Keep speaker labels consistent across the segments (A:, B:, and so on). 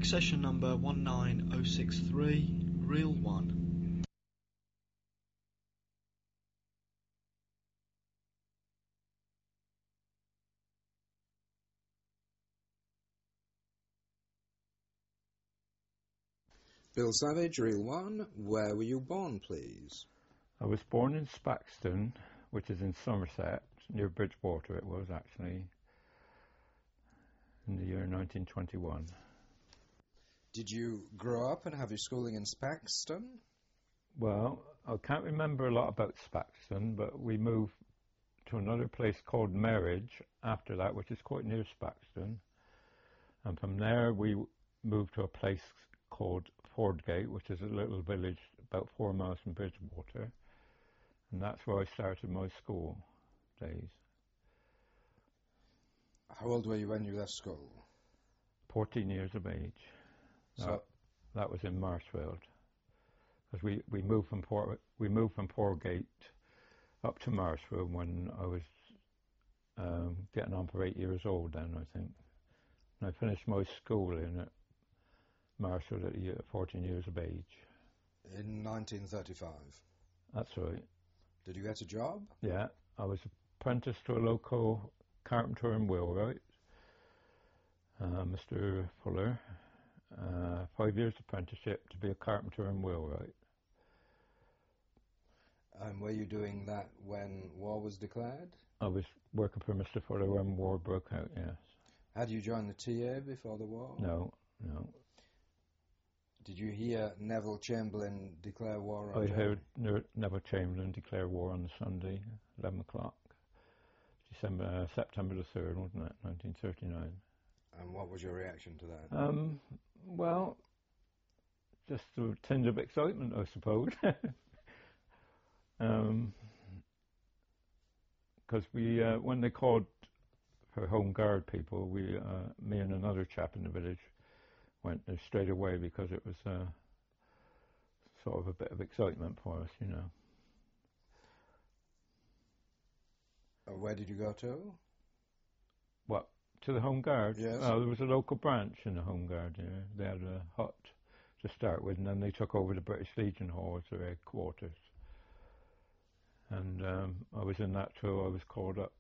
A: Check session number 19063, reel 1.
B: Bill Savage, reel 1. Where were you born, please?
C: I was born in Spaxton, which is in Somerset, near Bridgewater it was actually, in the year 1921.
B: Did you grow up and have your schooling in Spaxton?
C: Well, I can't remember a lot about Spaxton, but we moved to another place called Merridge after that, which is quite near Spaxton. And from there we moved to a place called Fordgate, which is a little village about 4 miles from Bridgewater. And that's where I started my school days.
B: How old were you when you left school?
C: 14 years of age.
B: So
C: that was in Marshfield, because we moved from Foregate up to Marshfield when I was getting on for 8 years old. Then I think, and I finished my schooling at Marshfield at 14 years of age.
B: In 1935.
C: That's right.
B: Did you get a job?
C: Yeah, I was apprenticed to a local carpenter and wheelwright, Mr. Fuller. 5 years apprenticeship to be a carpenter and wheelwright.
B: And were you doing that when war was declared?
C: I was working for Mr. Fuller when war broke out, yes.
B: Had you joined the TA before the war?
C: No.
B: Did you hear Neville Chamberlain declare war on
C: I
B: Germany?
C: heard Neville Chamberlain declare war on the Sunday, 11 o'clock. September the 3rd, wasn't it, 1939.
B: And what was your reaction to that?
C: Well, just a tinge of excitement, I suppose. Because when they called for Home Guard people, me and another chap in the village went there straight away because it was sort of a bit of excitement for us, you know.
B: Where did you go to?
C: What? To the Home Guard?
B: Yes.
C: There was a local branch in the Home Guard, yeah. They had a hut to start with, and then they took over the British Legion Hall as their headquarters. And I was in that till I was called up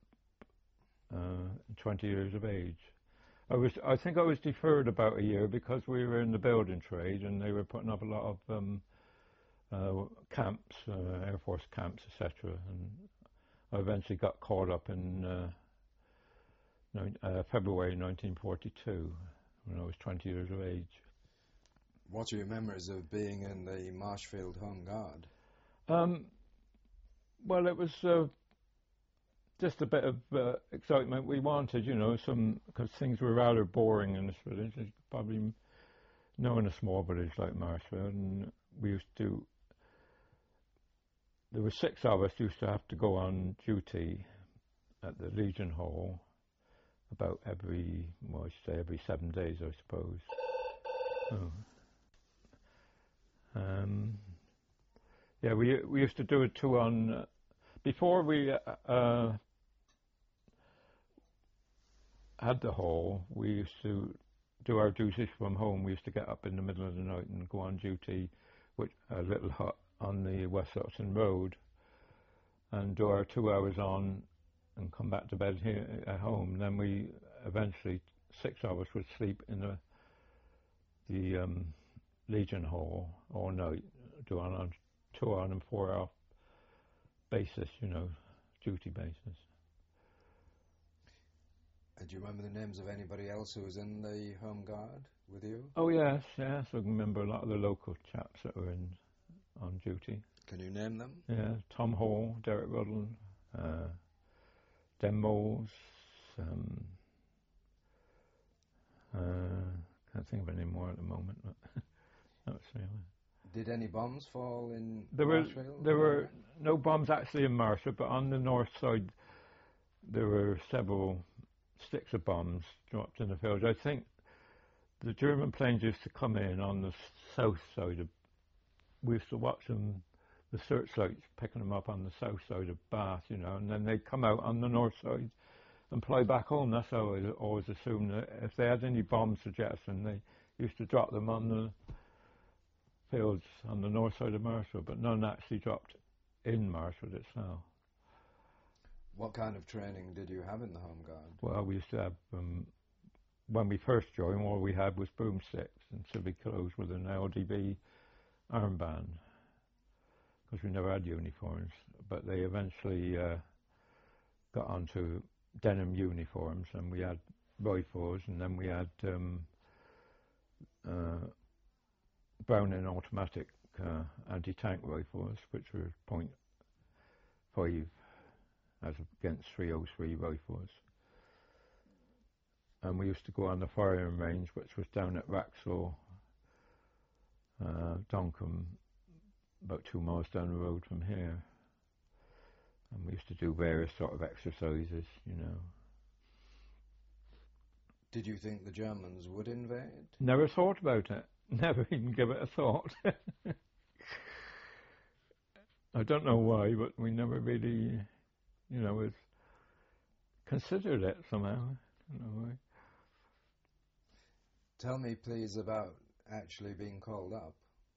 C: 20 years of age. I think I was deferred about a year because we were in the building trade and they were putting up a lot of camps, Air Force camps, etc. And I eventually got called up in February 1942 when I was 20 years of age.
B: What are your memories of being in the Marshfield Home Guard?
C: Well, it was just a bit of excitement we wanted, you know, because things were rather boring in this village. As you probably know, in a small village like Marshfield, and there were 6 of us used to have to go on duty at the Legion Hall about every 7 days, I suppose. Yeah, we used to do it too on before we had the hall. We used to do our duties from home. We used to get up in the middle of the night and go on duty with a little hut on the West Sutton Road and do our 2 hours on and come back to bed here at home. Then we eventually 6 of us would sleep in the Legion Hall all night, do on 2 on and 4 off basis, you know, duty basis.
B: And do you remember the names of anybody else who was in the Home Guard with you?
C: Oh yes, I can remember a lot of the local chaps that were on duty.
B: Can you name them?
C: Yeah, Tom Hall, Derek Ruddle, Den Moles, can't think of any more at the moment, but that's really.
B: Did any bombs fall in
C: Marshfield? There were no bombs actually in Marshfield, but on the north side there were several sticks of bombs dropped in the field. I think the German planes used to come in on the south side we used to watch them, the searchlights picking them up on the south side of Bath, you know, and then they'd come out on the north side and fly back home. That's how I always assumed that if they had any bombs to jettison, they used to drop them on the fields on the north side of Marshall, but none actually dropped in Marshall itself.
B: What kind of training did you have in the Home Guard?
C: Well, we used to have, when we first joined, all we had was broomsticks and civic clothes with an LDB armband, because we never had uniforms, but they eventually got onto denim uniforms, and we had rifles, and then we had Browning automatic anti-tank rifles, which were .5 as against .303 rifles. And we used to go on the firing range, which was down at Wraxall, Donkham, about 2 miles down the road from here. And we used to do various sort of exercises, you know.
B: Did you think the Germans would invade?
C: Never thought about it. Never even give it a thought. I don't know why, but we never really, you know, considered it somehow. I don't know why.
B: Tell me, please, about actually being called up.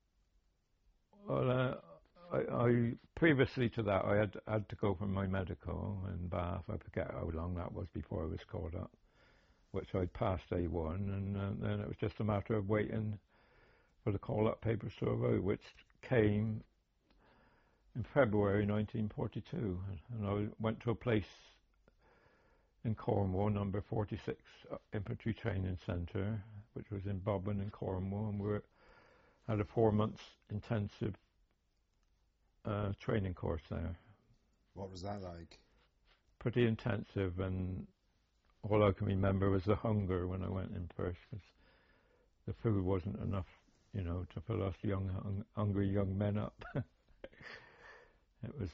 C: Well, I previously to that, I had to go for my medical in Bath. I forget how long that was before I was called up, which I passed A1, and then it was just a matter of waiting for the call-up papers to arrive, which came in February 1942. And I went to a place in Cornwall, number 46 Infantry Training Centre, which was in Bodmin in Cornwall, and we had a 4 months intensive training course there.
B: What was that like?
C: Pretty intensive, and all I can remember was the hunger when I went in first, because the food wasn't enough, you know, to fill us hungry young men up. It was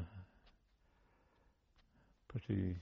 C: pretty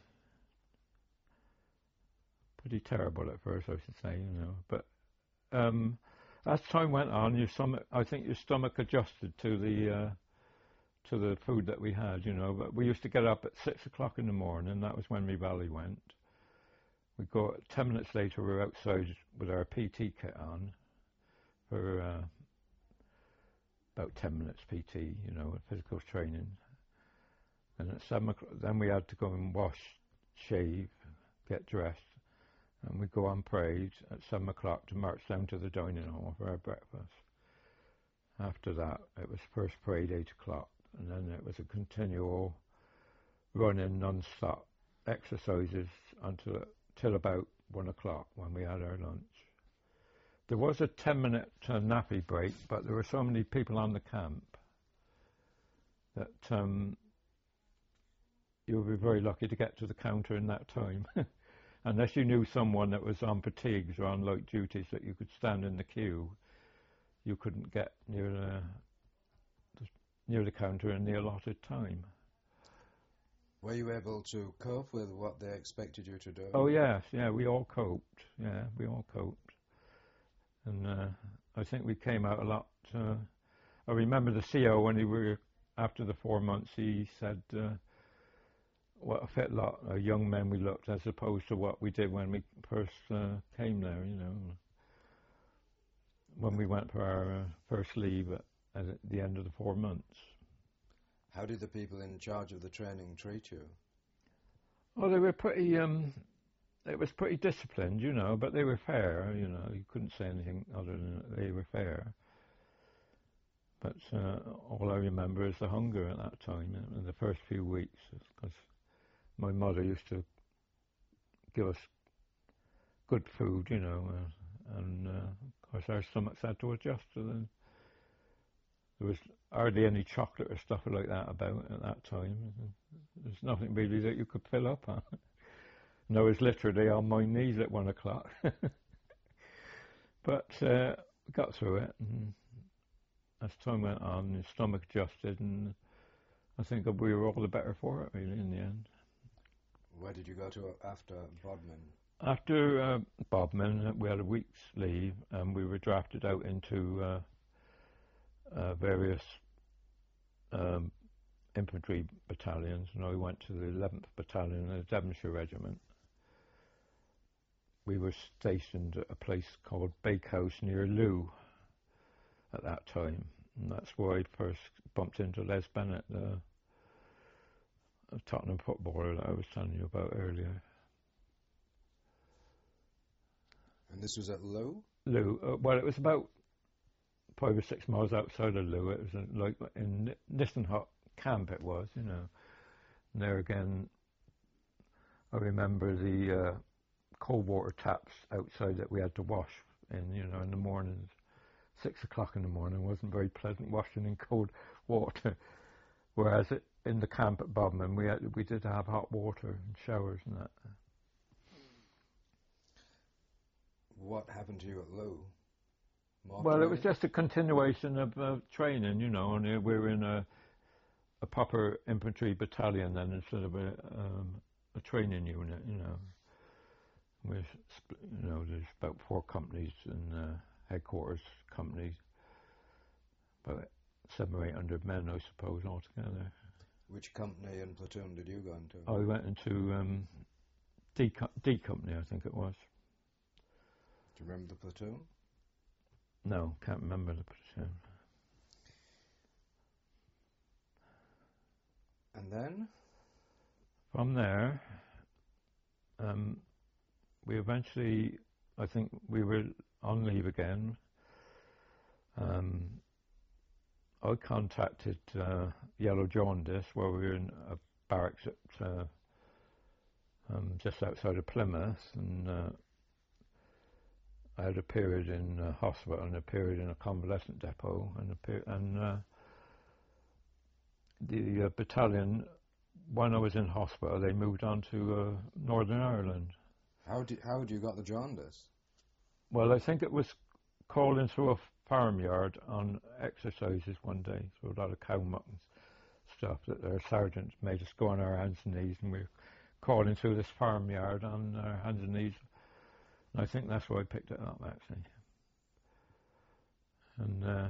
C: terrible at first, I should say, you know. But as time went on, I think your stomach adjusted to the food that we had, you know. But we used to get up at 6 o'clock in the morning. That was when my valley went. We got 10 minutes later. We were outside with our PT kit on for about 10 minutes PT, you know, physical training. And at 7 o'clock, then we had to go and wash, shave, get dressed, and we'd go on parade at 7 o'clock to march down to the dining hall for our breakfast. After that, it was first parade 8 o'clock, and then it was a continual running non-stop exercises till about 1 o'clock when we had our lunch. There was a 10-minute nappy break, but there were so many people on the camp that you would be very lucky to get to the counter in that time. Unless you knew someone that was on fatigues or on light duties that you could stand in the queue, you couldn't get near the counter in the allotted time.
B: Were you able to cope with what they expected you to do?
C: Oh yes, yeah, we all coped. Yeah, we all coped. And I think we came out a lot. I remember the CO when after the 4 months, he said, what a fit lot of young men we looked, as opposed to what we did when we first came there, you know. When we went for our first leave at the end of the 4 months.
B: How did the people in charge of the training treat you?
C: Well, they were pretty, it was pretty disciplined, you know, but they were fair, you know. You couldn't say anything other than they were fair. But all I remember is the hunger at that time, in the first few weeks, because my mother used to give us good food, you know, and of course our stomachs had to adjust to them. There was hardly any chocolate or stuff like that about at that time. There's nothing really that you could fill up on. And I was literally on my knees at 1 o'clock. But we got through it, and as time went on, the stomach adjusted, and I think that we were all the better for it, really, in the end.
B: Where did you go to after Bodmin?
C: After Bodmin, we had a week's leave, and we were drafted out into various infantry battalions, and I went to the 11th Battalion, the Devonshire Regiment. we were stationed at a place called Bakehouse near Lou at that time, and that's where I first bumped into Les Bennett, the Tottenham footballer that I was telling you about earlier.
B: And this was at Low?
C: Lou, well, it was about 5 or 6 miles outside of Lou. It was like in Niston Hut camp it was, you know. And there again, I remember the cold water taps outside that we had to wash in, you know, in the mornings. 6 o'clock in the morning wasn't very pleasant washing in cold water. Whereas in the camp at Bodmin, we did have hot water and showers and that.
B: What happened to you at Low?
C: Well, it was just a continuation of training, you know, and we were in a proper infantry battalion then instead of a training unit, you know. You know, there's about 4 companies in headquarters companies, about 700 or 800 men, I suppose, altogether.
B: Which company and platoon did you go into?
C: I went into D Company, I think it was.
B: Do you remember the platoon?
C: No, can't remember the platoon.
B: And then?
C: From there, we eventually, I think we were on leave again. I contacted Yellow Jaundice, where we were in a barracks at just outside of Plymouth, and I had a period in hospital and a period in a convalescent depot, and the battalion, when I was in hospital, they moved on to Northern Ireland.
B: How had you got the jaundice?
C: Well, I think it was crawling through a farmyard on exercises one day, through a lot of cow muck and stuff that our sergeants made us go on our hands and knees, and we were crawling through this farmyard on our hands and knees. And I think that's where I picked it up, actually. And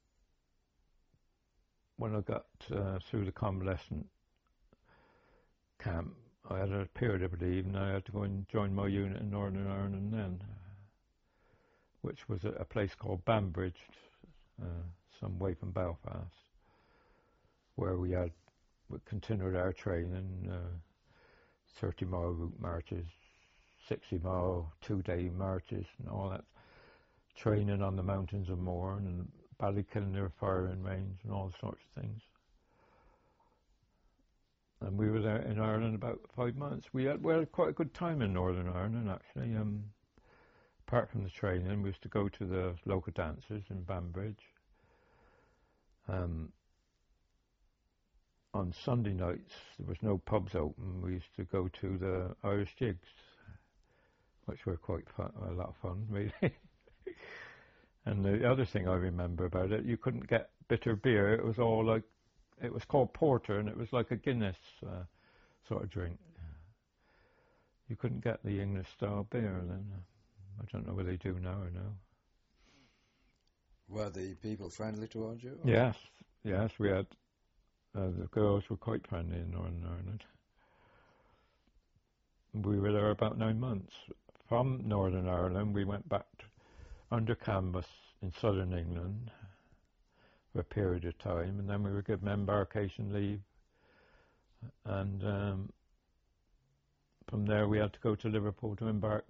C: when I got through the convalescent camp, I had a period of leave, and I had to go and join my unit in Northern Ireland then, which was a place called Banbridge, some way from Belfast, where we continued our training, 30-mile route marches, 60-mile 2-day marches, and all that training on the mountains of Mourne and Ballykilner firing range and all sorts of things. And we were there in Ireland about 5 months. We had quite a good time in Northern Ireland, actually. Apart from the training, we used to go to the local dances in Banbridge. On Sunday nights, there was no pubs open. We used to go to the Irish Jigs, which were quite fun, a lot of fun, really. And the other thing I remember about it, you couldn't get bitter beer. It was all like, it was called porter, and it was like a Guinness sort of drink. You couldn't get the English-style beer then. I don't know whether they do now or no.
B: Were the people friendly towards you?
C: Yes, we had, the girls were quite friendly in Northern Ireland. We were there about 9 months. From Northern Ireland, we went back under canvas in southern England for a period of time, and then we were given embarkation leave, and from there we had to go to Liverpool to embark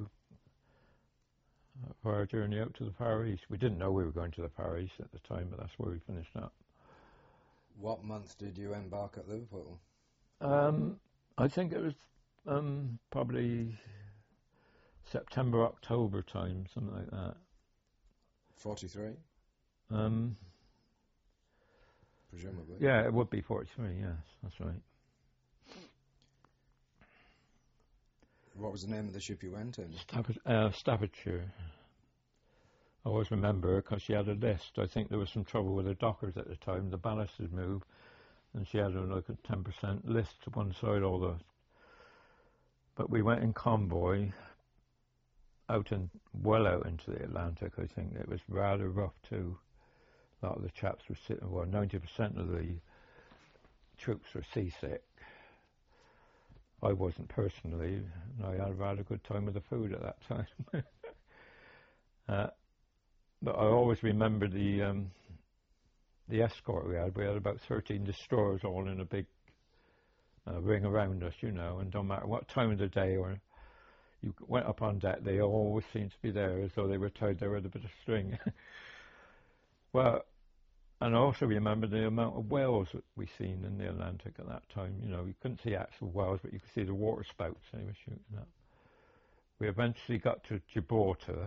C: for our journey out to the Far East. We didn't know we were going to the Far East at the time, but that's where we finished up.
B: What month did you embark at Liverpool?
C: I think it was probably September, October time, something like that.
B: 43? Presumably.
C: Yeah, it would be 43, yes, that's right.
B: What was the name of the ship you went in?
C: Staffordshire. I always remember because she had a list. I think there was some trouble with her dockers at the time. The ballast had moved, and she had like a 10% list to one side. But we went in convoy well out into the Atlantic. I think it was rather rough too. A lot of the chaps were sitting. Well, 90% of the troops were seasick. I wasn't personally, and I had a rather good time with the food at that time. But I always remember the escort we had. We had about 13 destroyers all in a big ring around us, you know, and no matter what time of the day or you went up on deck, they always seemed to be there as though they were tied there with a bit of string. Well, and I also remember the amount of whales that we seen in the Atlantic at that time. You know, you couldn't see actual whales, but you could see the water spouts they were shooting at. We eventually got to Gibraltar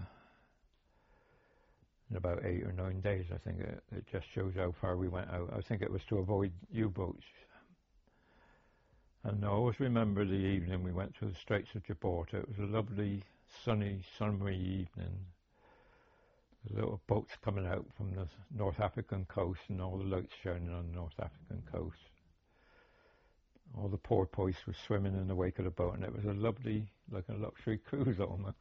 C: in about 8 or 9 days, I think. It just shows how far we went out. I think it was to avoid U-boats. And I always remember the evening we went through the Straits of Gibraltar. It was a lovely, sunny, summery evening. There's little boats coming out from the North African coast and all the lights shining on the North African coast. All the porpoise were swimming in the wake of the boat, and it was a lovely, like a luxury cruise almost.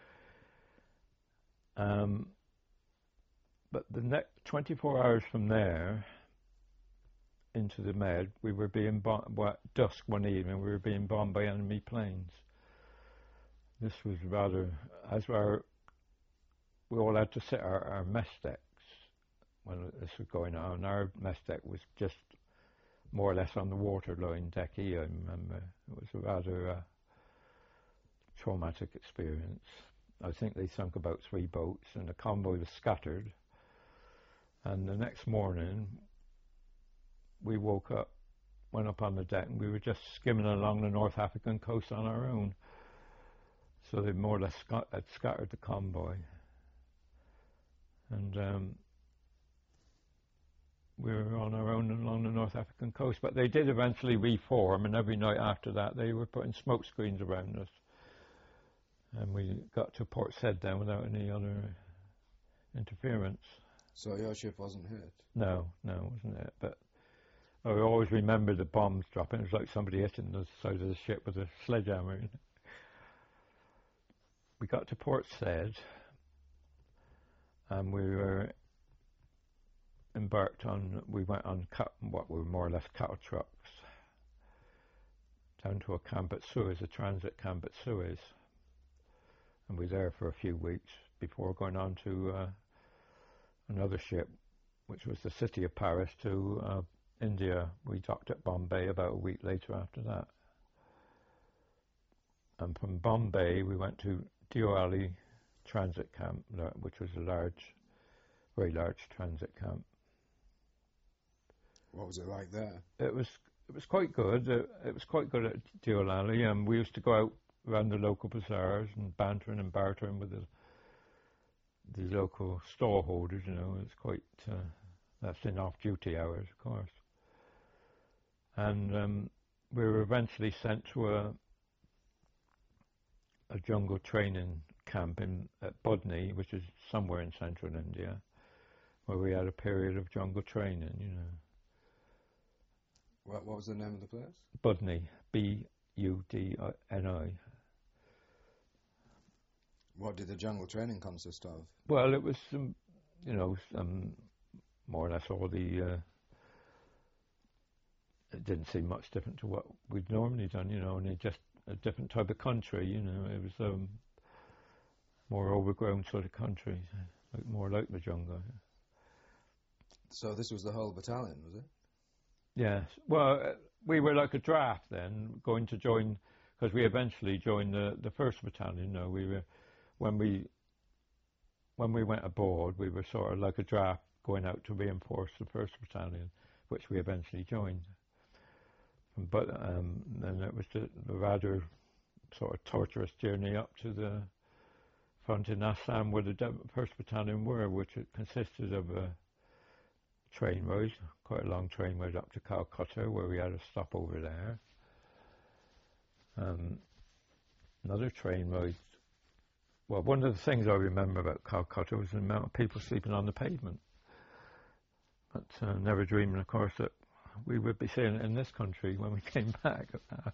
C: But the next 24 hours from there into the Med, we were being dusk one evening, we were being bombed by enemy planes. This was rather, we all had to sit our mess decks when this was going on. Our mess deck was just more or less on the waterline deck E, I remember. It was a rather traumatic experience. I think they sunk about 3 boats and the convoy was scattered. And the next morning, we woke up, went up on the deck, and we were just skimming along the North African coast on our own. So they more or less had scattered the convoy. And we were on our own along the North African coast. But they did eventually reform, and every night after that, they were putting smoke screens around us. And we got to Port Said then without any other interference.
B: So your ship wasn't hit?
C: No, wasn't it? But I always remember the bombs dropping. It was like somebody hitting the side of the ship with a sledgehammer. We got to Port Said, and we were embarked on, we went on what were more or less cattle trucks down to a camp at Suez, a transit camp at Suez. And we were there for a few weeks before going on to another ship, which was the City of Paris, to India. We docked at Bombay about a week later after that. And from Bombay we went to Dioali transit camp, which was a very large transit camp.
B: What was it like there?
C: It was quite good. It was quite good at Dioali, and we used to go out around the local bazaars and bantering and bartering with the local store holders. You know, it's quite that's in off-duty hours, of course. And we were eventually sent to a jungle training camp at Budni, which is somewhere in central India, where we had a period of jungle training, you know.
B: What was the name of the place?
C: Budni, B-U-D-N-I.
B: What did the jungle training consist of?
C: Well, it was, more or less all the... it didn't seem much different to what we'd normally done, you know, only just a different type of country, you know. It was more overgrown sort of country, more like the jungle.
B: So this was the whole battalion, was it?
C: Yes. Well, we were like a draft then, going to join, because we eventually joined the 1st Battalion. You know, we were, when we went aboard, we were sort of like a draft going out to reinforce the 1st Battalion, which we eventually joined. But then it was the rather sort of torturous journey up to the front in Assam, where the 1st Battalion were, which it consisted of a train ride, quite a long train ride up to Calcutta, where we had a stop over there. Another train ride. Well, one of the things I remember about Calcutta was the amount of people sleeping on the pavement. But never dreaming, of course, that we would be seeing it in this country when we came back.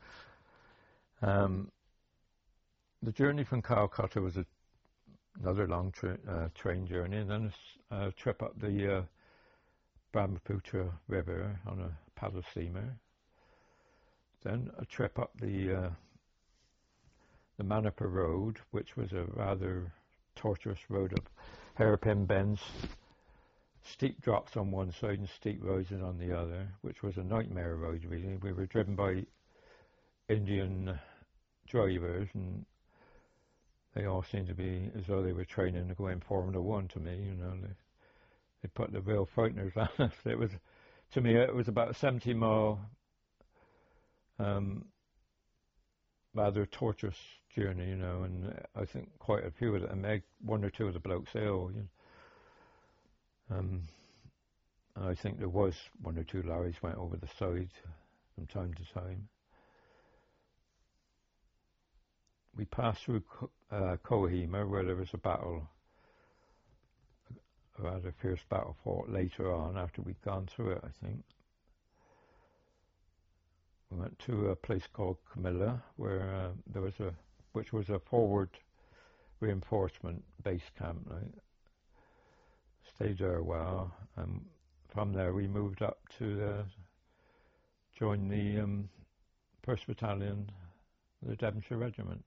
C: The journey from Calcutta was another long train journey, and then a trip up the Brahmaputra River on a paddle steamer. Then a trip up the Manipa Road, which was a rather tortuous road of hairpin bends, steep drops on one side and steep rises on the other, which was a nightmare road really. We were driven by Indian drivers, and they all seemed to be as though they were training to go in Formula One to me, you know. They put the real frighteners on us. It was, to me, it was about a 70-mile rather tortuous journey, you know, and I think quite a few of them, one or two of the blokes ill, you know. I think there was one or two lorries went over the side from time to time. We passed through Kohima, where there was a battle, a rather fierce battle fought later on after we'd gone through it, I think. We went to a place called Camilla, where which was a forward reinforcement base camp. Right? Stayed there a while, and from there we moved up to join the 1st Battalion, the Devonshire Regiment.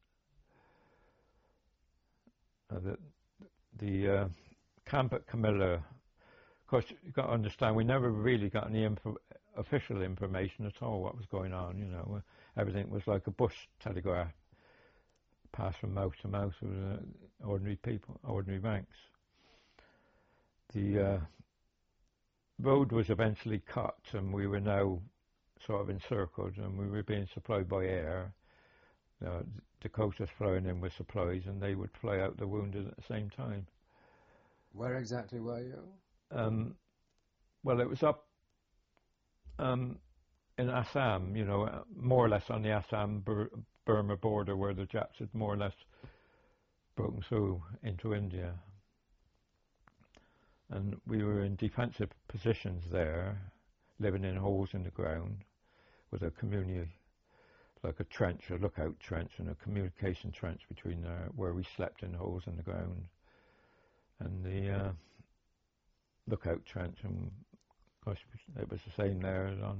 C: The camp at Camilla, of course, you've got to understand, we never really got any official information at all what was going on, you know. Everything was like a bush telegraph, passed from mouth to mouth with ordinary people, ordinary ranks. The road was eventually cut, and we were now sort of encircled, and we were being supplied by air. Dakotas flying in with supplies, and they would fly out the wounded at the same time.
B: Where exactly were you?
C: Well, it was up in Assam, you know, more or less on the Assam-Burma border, where the Japs had more or less broken through into India. And we were in defensive positions there, living in holes in the ground, with a community, like a trench, a lookout trench, and a communication trench between there, where we slept in holes in the ground, and the lookout trench. And of course, it was the same there on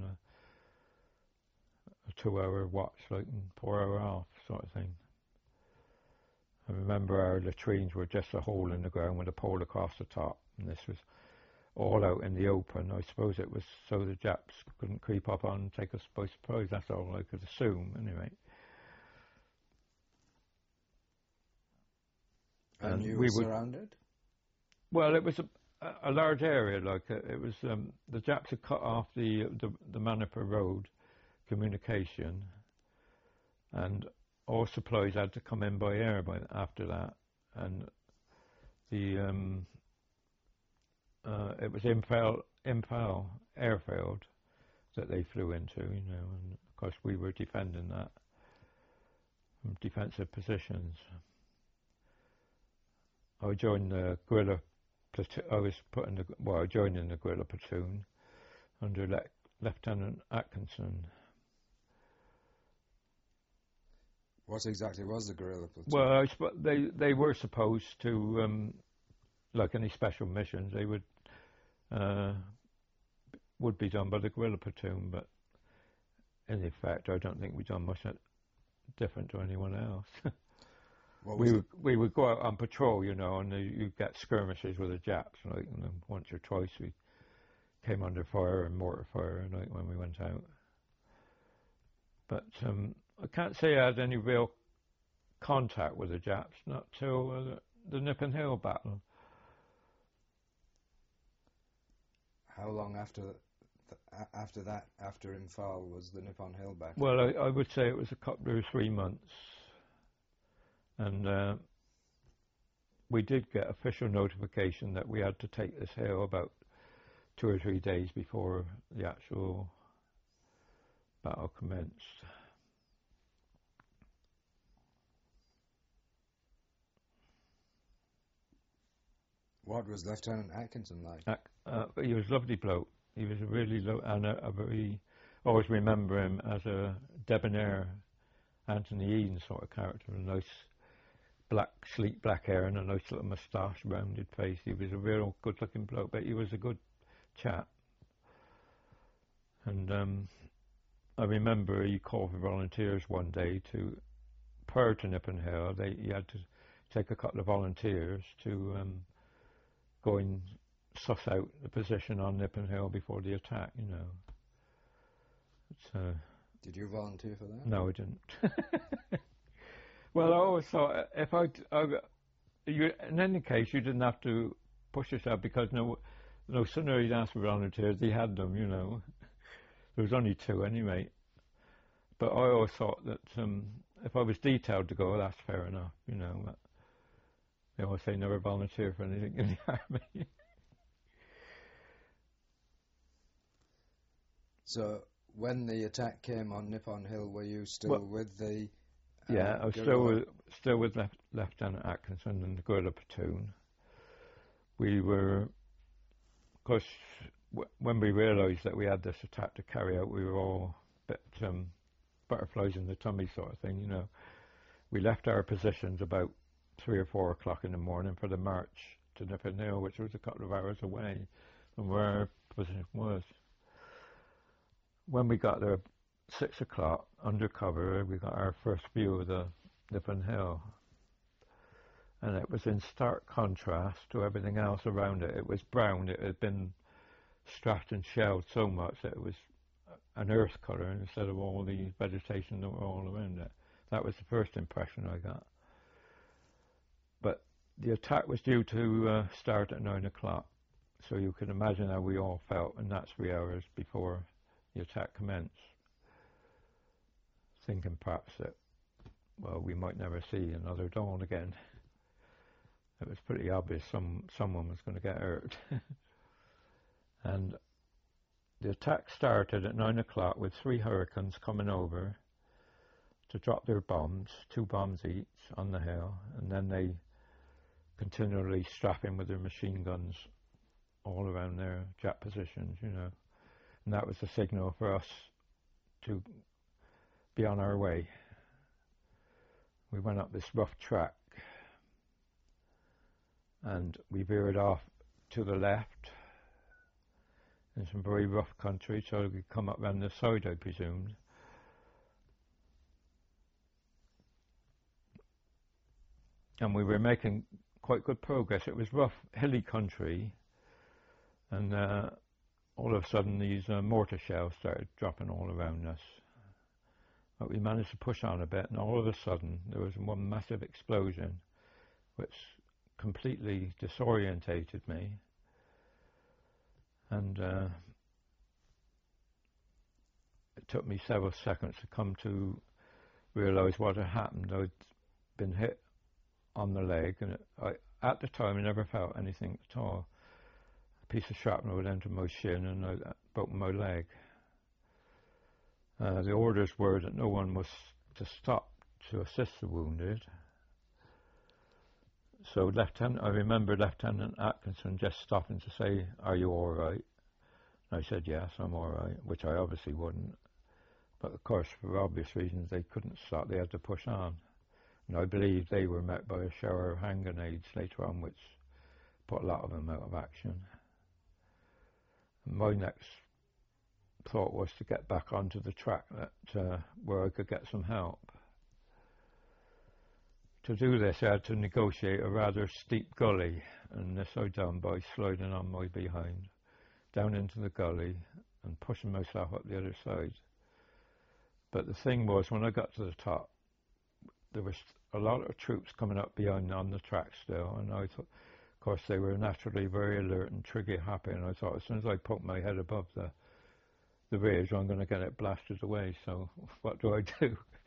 C: a 2-hour watch, like, and 4-hour off sort of thing. I remember our latrines were just a hole in the ground with a pole across the top, and this was all out in the open. I suppose it was so the Japs couldn't creep up on and take us by surprise. That's all I could assume, anyway.
B: And you were surrounded?
C: Well, it was a large area. Like it was, the Japs had cut off the Manipa Road communication, and all supplies had to come in by air after that. And the it was Imphal airfield that they flew into, you know, and of course we were defending that from defensive positions. I joined the guerrilla platoon. I joined in the guerrilla platoon under Lieutenant Atkinson.
B: What exactly was the guerrilla platoon?
C: Well, they were supposed to, like any special missions, they would be done by the guerrilla platoon, but in effect, I don't think we've done much different to anyone else. We would go out on patrol, you know, and you get skirmishes with the Japs, like, and once or twice we came under fire and mortar fire, like, when we went out. But I can't say I had any real contact with the Japs, not till the Nippon Hill battle.
B: How long after Imphal was the Nippon Hill battle?
C: Well, I would say it was a couple or 3 months. And we did get official notification that we had to take this hill about 2 or 3 days before the actual battle commenced.
B: What was Lieutenant Atkinson like?
C: He was a lovely bloke. He was a really a very, always remember him as a debonair Anthony Eden sort of character, a nice sleek black hair and a nice little moustache, rounded face. He was a real good-looking bloke, but he was a good chap. And I remember he called for volunteers one day to, prior to Nippon Hill, he had to take a couple of volunteers to go and suss out the position on Nippon Hill before the attack, you know.
B: Did you volunteer for that?
C: No, I didn't. Well, I always thought in any case, you didn't have to push yourself, because no sooner he'd asked for volunteers, he had them, you know. There was only 2 anyway. But I always thought that if I was detailed to go, that's fair enough, you know. But they always say never volunteer for anything in the army.
B: So when the attack came on Nippon Hill, were you still with the...
C: Yeah, I was still with Lieutenant Atkinson and the guerrilla platoon. We were, of course, when we realised that we had this attack to carry out, we were all a bit butterflies in the tummy sort of thing, you know. We left our positions about 3 or 4 o'clock in the morning for the march to Nippon Hill, which was a couple of hours away from where our position was. When we got there, 6 o'clock, under cover, we got our first view of the Nippon Hill. And it was in stark contrast to everything else around it. It was brown. It had been strapped and shelled so much that it was an earth colour instead of all the vegetation that were all around it. That was the first impression I got. But the attack was due to start at 9 o'clock. So you can imagine how we all felt in that 3 hours before the attack commenced. Thinking perhaps that, well, we might never see another dawn again. It was pretty obvious someone was going to get hurt. And the attack started at 9 o'clock with 3 Hurricanes coming over to drop their bombs, 2 bombs each, on the hill, and then they continually strapping with their machine guns all around their Jap positions, you know. And that was the signal for us to be on our way. We went up this rough track and we veered off to the left in some very rough country, so we come up round the side, I presumed. And we were making quite good progress. It was rough, hilly country, and all of a sudden these mortar shells started dropping all around us. But we managed to push on a bit, and all of a sudden there was one massive explosion which completely disorientated me. And it took me several seconds to come to realise what had happened. I'd been hit on the leg, and at the time I never felt anything at all. A piece of shrapnel had entered my shin and I broken my leg. The orders were that no one was to stop to assist the wounded. So I remember Lieutenant Atkinson just stopping to say, "Are you all right?" And I said, "Yes, I'm all right," which I obviously wouldn't. But of course, for obvious reasons, they couldn't stop. They had to push on. And I believe they were met by a shower of hand grenades later on, which put a lot of them out of action. And my next thought was to get back onto the track where I could get some help. To do this, I had to negotiate a rather steep gully, and this I done by sliding on my behind down into the gully and pushing myself up the other side. But the thing was, when I got to the top, there was a lot of troops coming up behind on the track still, and I thought, of course, they were naturally very alert and trigger happy, and I thought, as soon as I poke my head above the ridge, I'm going to get it blasted away, so what do I do?